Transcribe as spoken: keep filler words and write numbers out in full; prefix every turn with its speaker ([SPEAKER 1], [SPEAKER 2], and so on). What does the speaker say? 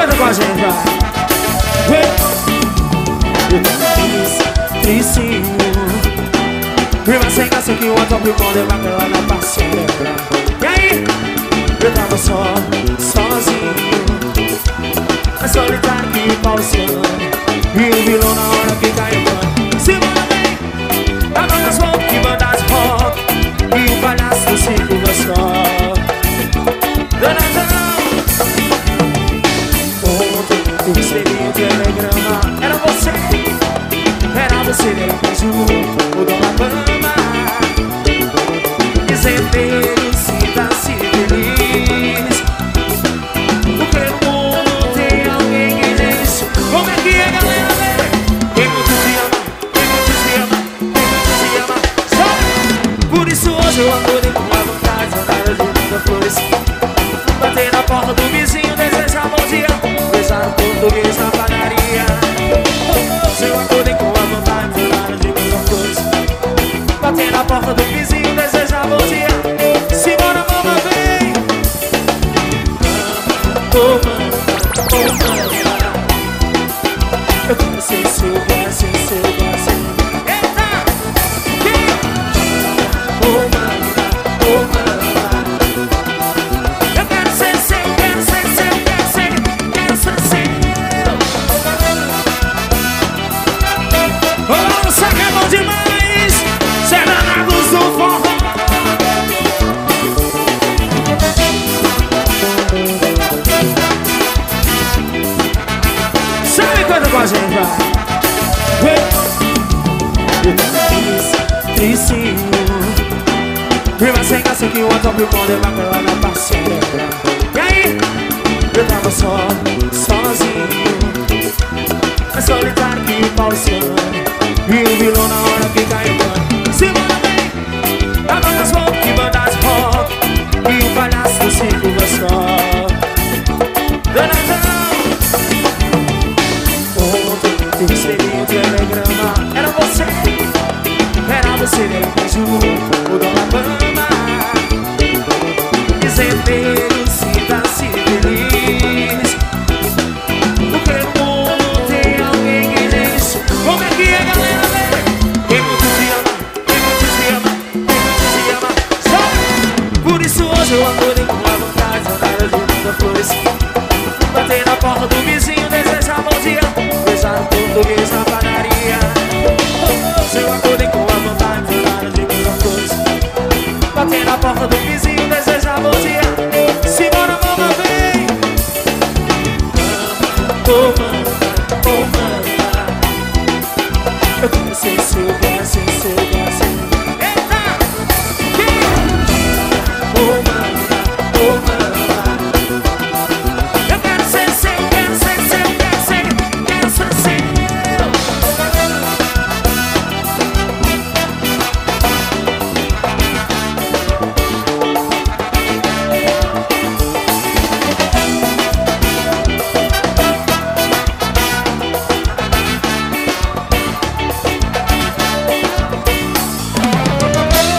[SPEAKER 1] canta com a gente, vai. Eu tô tristinho, prima sem graça que o outro quando eu bato lá na parceira. E aí? Eu tava só, sozinho, mas solitário que pausando. E o vilão na hora que caiu. Se manda bem, a banda smoke que manda as rock. E o palhaço do circo vai só. Ontem eu recebi um telegrama. Era você, era você, era mais um, o dono da fama. Dizendo sinta-se feliz, porque no mundo tem alguém que diz. Como é que é, galera? Quem muito te ama, quem muito te ama, quem muito te ama. Só por isso hoje eu acordei com a vontade de andar de muita flores. Bater na porta do vizinho, desejar bom dia, beijar o português na padaria. Hoje eu acordei com a vontade de andar de muita flores. Bater na porta do vizinho, desejar bom dia. Simona, mama, vem. Oh, mama, oh, mama. Eu quero ser seu, quero ser seu, quero ser. Eita! Oh, mama, oh, mama. Eu quero ser seu, quero ser seu, quero ser, quero ser seu. Oh, saca é bom demais. Seranados do forró. Sabe quando com a gente, vai. Eu tô tristinho, prima sem graça que o outro quando eu bato lá na parceira. E aí? Eu tava só, sozinho, mas solitário que pausando. E o vilão na hora que caiu. Se manda bem, a banda smoke que manda as rock. E o palhaço do circo vai só. Ontem eu recebi um telegrama. Era você, era você, era mais um, o dono da fama. Dizendo sinta-se feliz, porque no mundo tem alguém que diz. Como é que é, galera? Quem muito te ama, quem muito te ama, quem muito te ama. Só por isso hoje eu acordei com a vontade de andar de muita flores. Bater na porta do vizinho, desejar bom dia, beijar o português na padaria. Hoje eu acordei com a vontade de andar de muita flores. Bater na porta do vizinho, desejar bom dia.